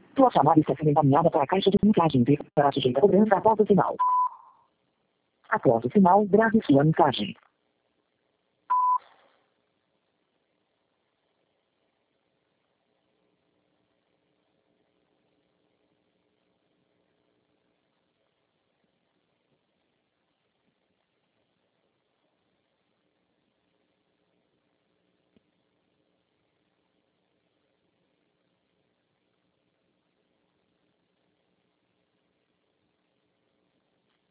Sua chamada está sendo encaminhada para a caixa de mensagem para sujeita a cobrança após o sinal. Após o sinal, grave sua mensagem.